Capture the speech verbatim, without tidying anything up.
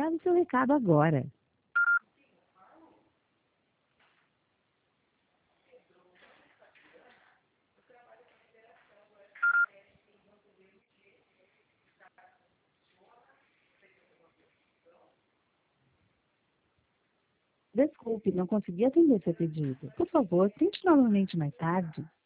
Grave seu recado agora. Desculpe, não consegui atender seu pedido. Por favor, tente novamente mais tarde.